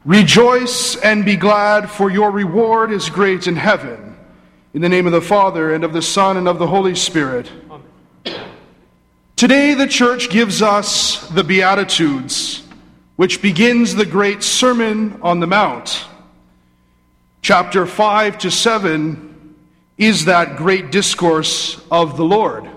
Rejoice and be glad, for your reward is great in heaven. In the name of the Father, and of the Son, and of the Holy Spirit. Amen. Today the Church gives us the Beatitudes, which begins the great Sermon on the Mount. Chapter 5 to 7 is that great discourse of the Lord.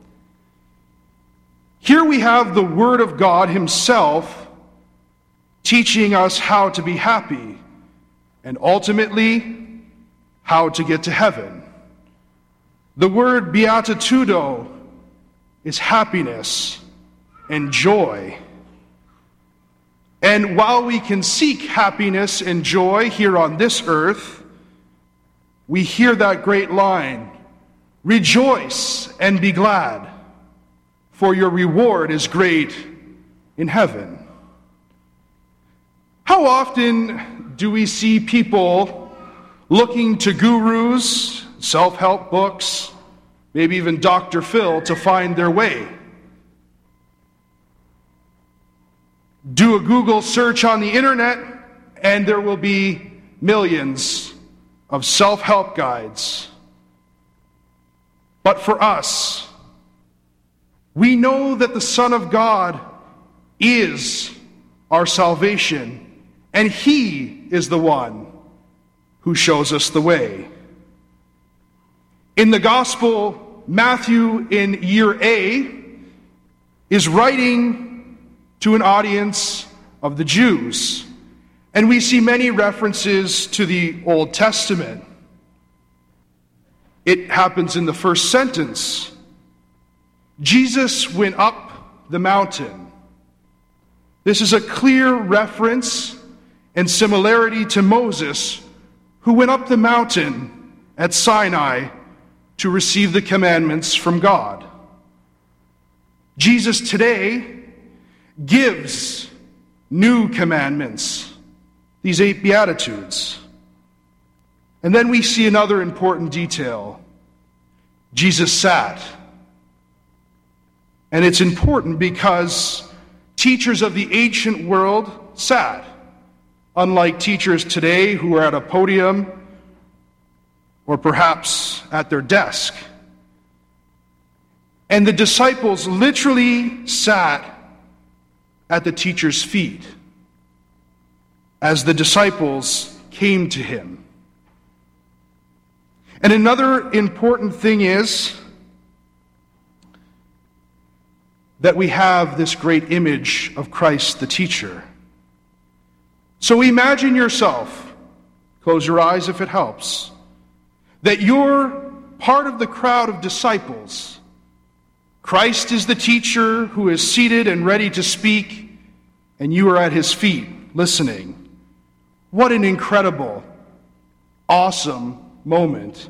Here we have the Word of God Himself teaching us how to be happy and ultimately how to get to heaven. The word beatitudo is happiness and joy. And while we can seek happiness and joy here on this earth, we hear that great line, rejoice and be glad, for your reward is great in heaven. How often do we see people looking to gurus, self-help books, maybe even Dr. Phil to find their way? Do a Google search on the internet and there will be millions of self-help guides. But for us, we know that the Son of God is our salvation. And He is the one who shows us the way. In the Gospel, Matthew in year A is writing to an audience of the Jews. And we see many references to the Old Testament. It happens in the first sentence. Jesus went up the mountain. This is a clear reference and similarity to Moses, who went up the mountain at Sinai to receive the commandments from God. Jesus today gives new commandments, these 8 Beatitudes. And then we see another important detail. Jesus sat. And it's important because teachers of the ancient world sat. Unlike teachers today who are at a podium or perhaps at their desk. And the disciples literally sat at the teacher's feet as the disciples came to him. And another important thing is that we have this great image of Christ the teacher. So imagine yourself, close your eyes if it helps, that you're part of the crowd of disciples. Christ is the teacher who is seated and ready to speak, and you are at His feet listening. What an incredible, awesome moment.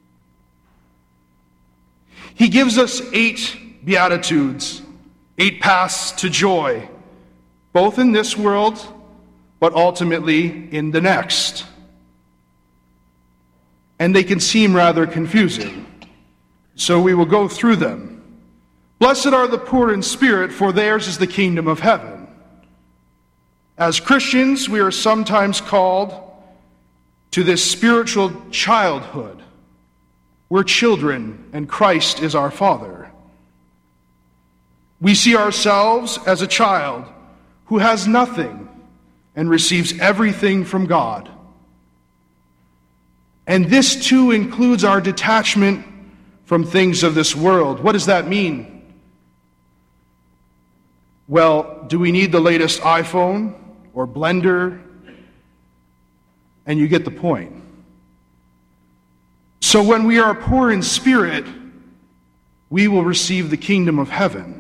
He gives us 8 Beatitudes, 8 paths to joy, both in this world but ultimately in the next. And they can seem rather confusing. So we will go through them. Blessed are the poor in spirit, for theirs is the kingdom of heaven. As Christians, we are sometimes called to this spiritual childhood. We're children, and Christ is our Father. We see ourselves as a child who has nothing and receives everything from God. And this too includes our detachment from things of this world. What does that mean? Well, do we need the latest iPhone or blender? And you get the point. So when we are poor in spirit, we will receive the kingdom of heaven.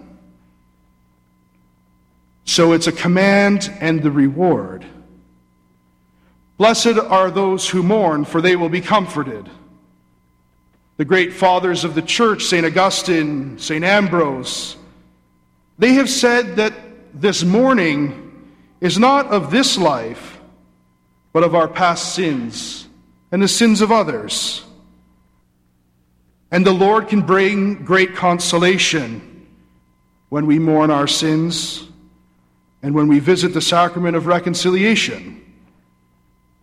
So it's a command and the reward. Blessed are those who mourn, for they will be comforted. The great fathers of the church, St. Augustine, St. Ambrose, they have said that this mourning is not of this life, but of our past sins and the sins of others. And the Lord can bring great consolation when we mourn our sins and when we visit the sacrament of reconciliation.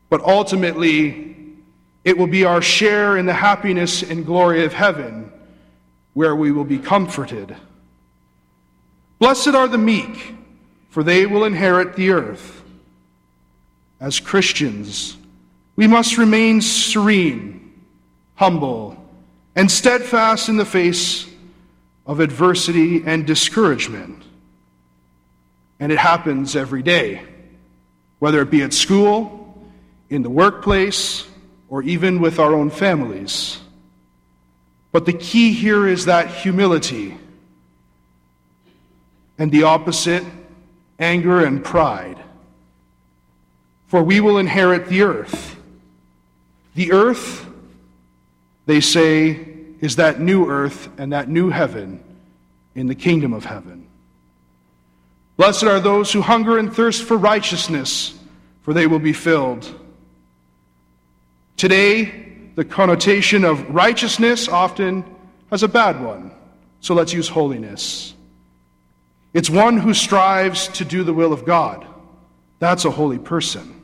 but ultimately it will be our share in the happiness and glory of heaven, where we will be comforted. Blessed are the meek, for they will inherit the earth. As Christians, we must remain serene, humble, and steadfast in the face of adversity and discouragement. And it happens every day, whether it be at school, in the workplace, or even with our own families. But the key here is that humility, and the opposite, anger and pride. For we will inherit the earth. The earth, they say, is that new earth and that new heaven in the kingdom of heaven. Blessed are those who hunger and thirst for righteousness, for they will be filled. Today, the connotation of righteousness often has a bad one, so let's use holiness. It's one who strives to do the will of God. That's a holy person.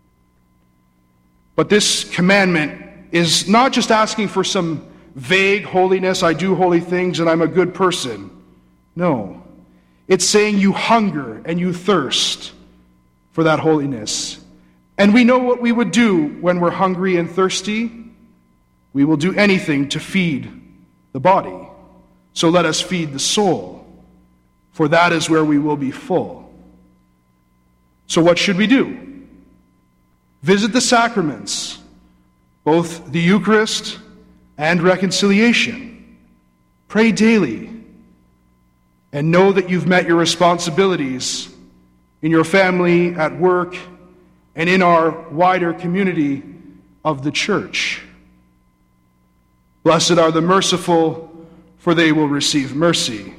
But this commandment is not just asking for some vague holiness, I do holy things and I'm a good person. No. It's saying you hunger and you thirst for that holiness. And we know what we would do when we're hungry and thirsty. We will do anything to feed the body. So let us feed the soul, for that is where we will be full. So what should we do? Visit the sacraments, both the Eucharist and reconciliation. Pray daily, and know that you've met your responsibilities in your family, at work, and in our wider community of the church. Blessed are the merciful, for they will receive mercy.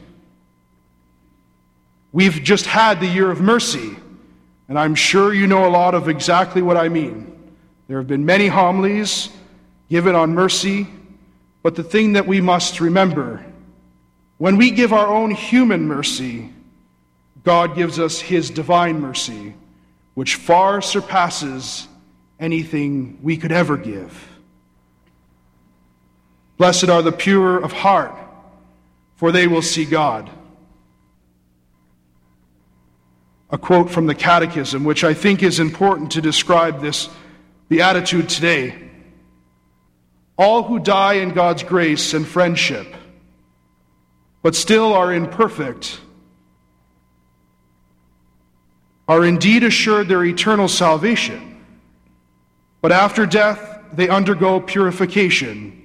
We've just had the year of mercy, and I'm sure you know a lot of exactly what I mean. There have been many homilies given on mercy, but the thing that we must remember, when we give our own human mercy, God gives us his divine mercy, which far surpasses anything we could ever give. Blessed are the pure of heart, for they will see God. A quote from the Catechism, which I think is important to describe this beatitude today. All who die in God's grace and friendship, but still are imperfect, are indeed assured their eternal salvation. But after death, they undergo purification,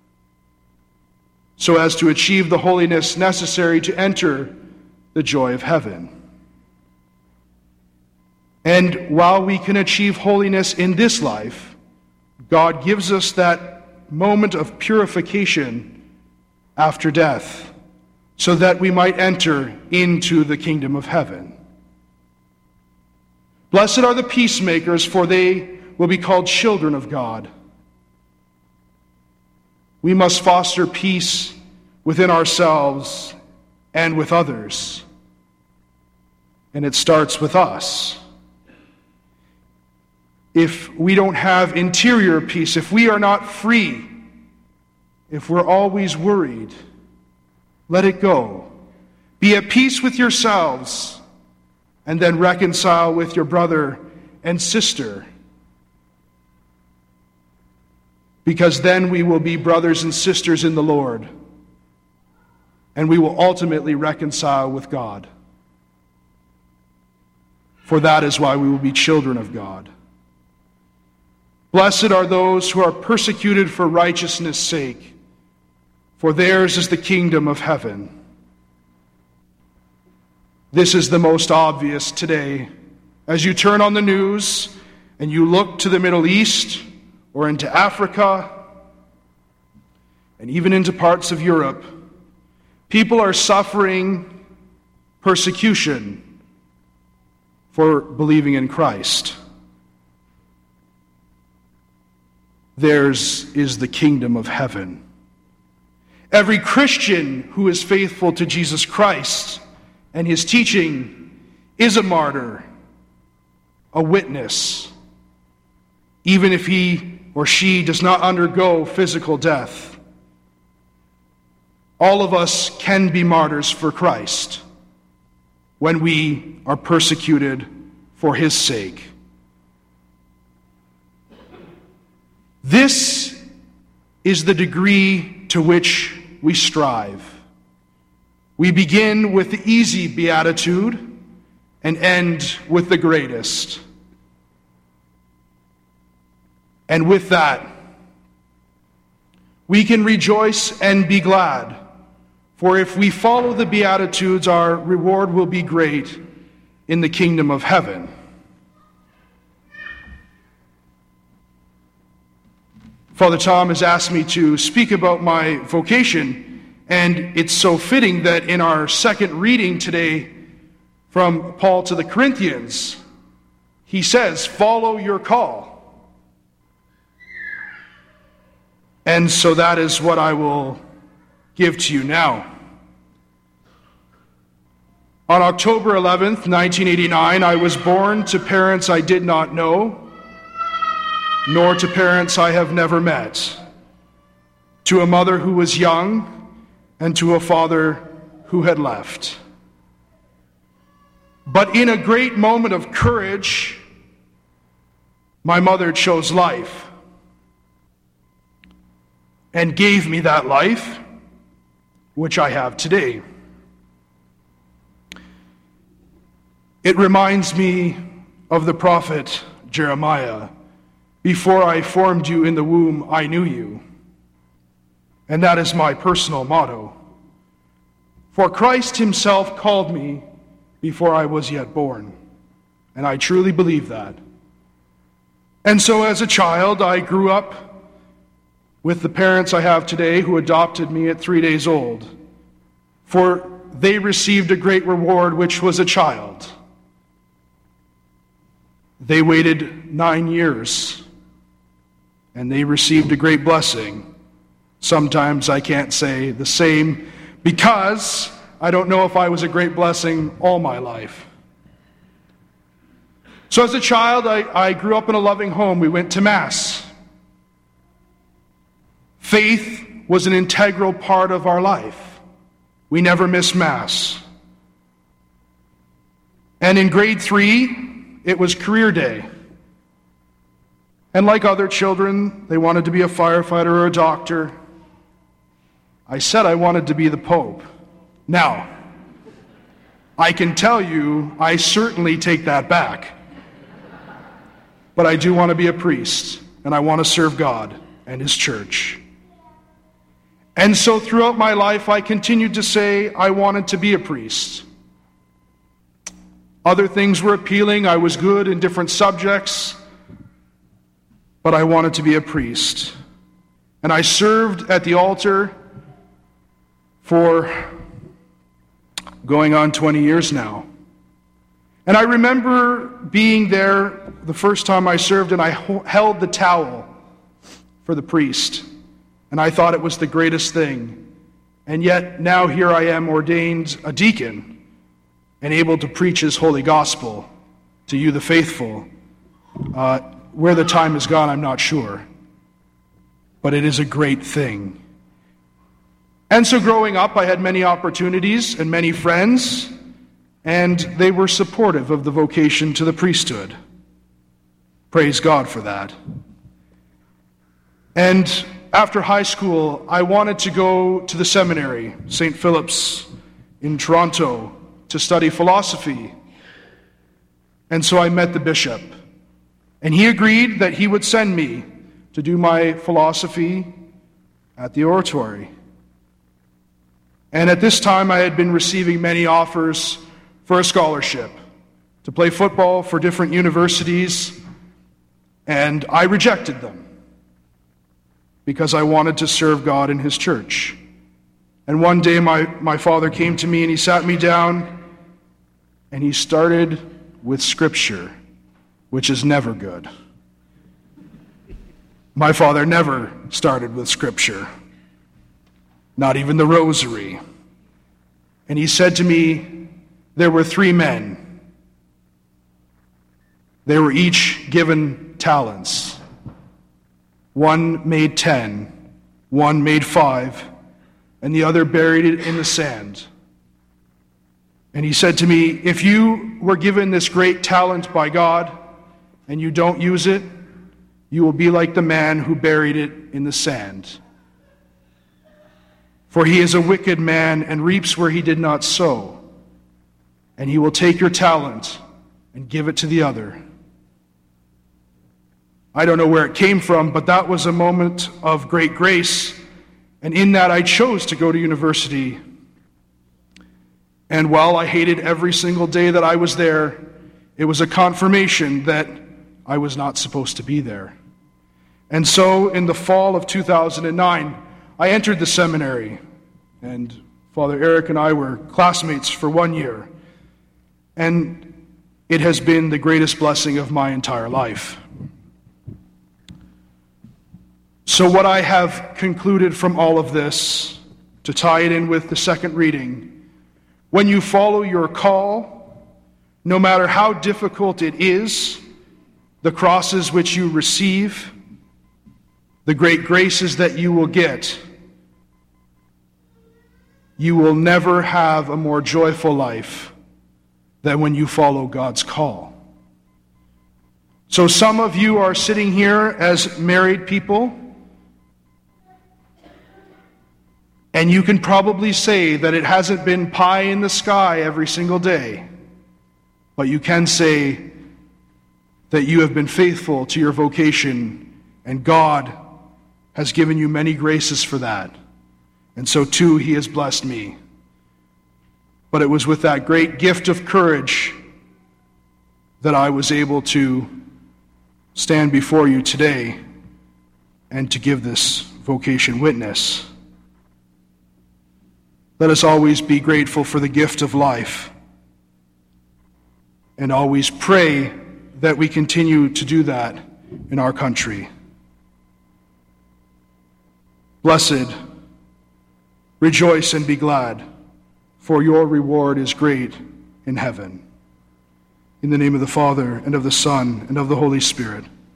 so as to achieve the holiness necessary to enter the joy of heaven. And while we can achieve holiness in this life, God gives us that moment of purification after death, so that we might enter into the kingdom of heaven. Blessed are the peacemakers, for they will be called children of God. We must foster peace within ourselves and with others. And it starts with us. If we don't have interior peace, if we are not free, if we're always worried, let it go. Be at peace with yourselves, and then reconcile with your brother and sister. Because then we will be brothers and sisters in the Lord, and we will ultimately reconcile with God. For that is why we will be children of God. Blessed are those who are persecuted for righteousness' sake, for theirs is the kingdom of heaven. This is the most obvious today. As you turn on the news and you look to the Middle East or into Africa and even into parts of Europe, people are suffering persecution for believing in Christ. Theirs is the kingdom of heaven. Every Christian who is faithful to Jesus Christ and his teaching is a martyr, a witness, even if he or she does not undergo physical death. All of us can be martyrs for Christ when we are persecuted for his sake. This is the degree to which we strive. We begin with the easy beatitude and end with the greatest. And with that, we can rejoice and be glad, for if we follow the Beatitudes, our reward will be great in the kingdom of heaven. Father Tom has asked me to speak about my vocation, and it's so fitting that in our second reading today from Paul to the Corinthians, he says, "Follow your call." And so that is what I will give to you now. On October 11th, 1989, I was born to parents I did not know, nor to parents I have never met, to a mother who was young and to a father who had left. But in a great moment of courage, my mother chose life and gave me that life, which I have today. It reminds me of the prophet Jeremiah. "Before I formed you in the womb, I knew you." And that is my personal motto. For Christ himself called me before I was yet born. And I truly believe that. And so as a child, I grew up with the parents I have today who adopted me at 3 days old. For they received a great reward, which was a child. They waited 9 years, and they received a great blessing. Sometimes I can't say the same because I don't know if I was a great blessing all my life. So as a child, I grew up in a loving home. We went to Mass. Faith was an integral part of our life. We never missed Mass. And in grade 3, it was career day. And like other children, they wanted to be a firefighter or a doctor. I said I wanted to be the Pope. Now, I can tell you, I certainly take that back. But I do want to be a priest, and I want to serve God and his church. And so throughout my life, I continued to say I wanted to be a priest. Other things were appealing. I was good in different subjects, but I wanted to be a priest. And I served at the altar for going on 20 years now. And I remember being there the first time I served, and I held the towel for the priest. And I thought it was the greatest thing. And yet now here I am ordained a deacon and able to preach his holy gospel to you, the faithful. Where the time has gone, I'm not sure. But it is a great thing. And so growing up, I had many opportunities and many friends, and they were supportive of the vocation to the priesthood. Praise God for that. And after high school, I wanted to go to the seminary, St. Philip's in Toronto, to study philosophy. And so I met the bishop. And he agreed that he would send me to do my philosophy at the oratory. And at this time, I had been receiving many offers for a scholarship to play football for different universities, and I rejected them because I wanted to serve God in his church. And one day my father came to me and he sat me down and he started with Scripture, which is never good. My father never started with Scripture, not even the rosary. And he said to me, there were 3 men. They were each given talents. One made 10, one made 5, and the other buried it in the sand. And he said to me, if you were given this great talent by God and you don't use it, you will be like the man who buried it in the sand. For he is a wicked man and reaps where he did not sow. And he will take your talent and give it to the other. I don't know where it came from, but that was a moment of great grace. And in that I chose to go to university. And while I hated every single day that I was there, it was a confirmation that I was not supposed to be there. And so in the fall of 2009, I entered the seminary. And Father Eric and I were classmates for 1 year. And it has been the greatest blessing of my entire life. So what I have concluded from all of this, to tie it in with the second reading, when you follow your call, no matter how difficult it is, the crosses which you receive, the great graces that you will get, you will never have a more joyful life than when you follow God's call. So some of you are sitting here as married people, and you can probably say that it hasn't been pie in the sky every single day, but you can say that you have been faithful to your vocation, and God has given you many graces for that. And so too, He has blessed me. But it was with that great gift of courage that I was able to stand before you today and to give this vocation witness. Let us always be grateful for the gift of life and always pray that we continue to do that in our country. Blessed, rejoice and be glad, for your reward is great in heaven. In the name of the Father, and of the Son, and of the Holy Spirit.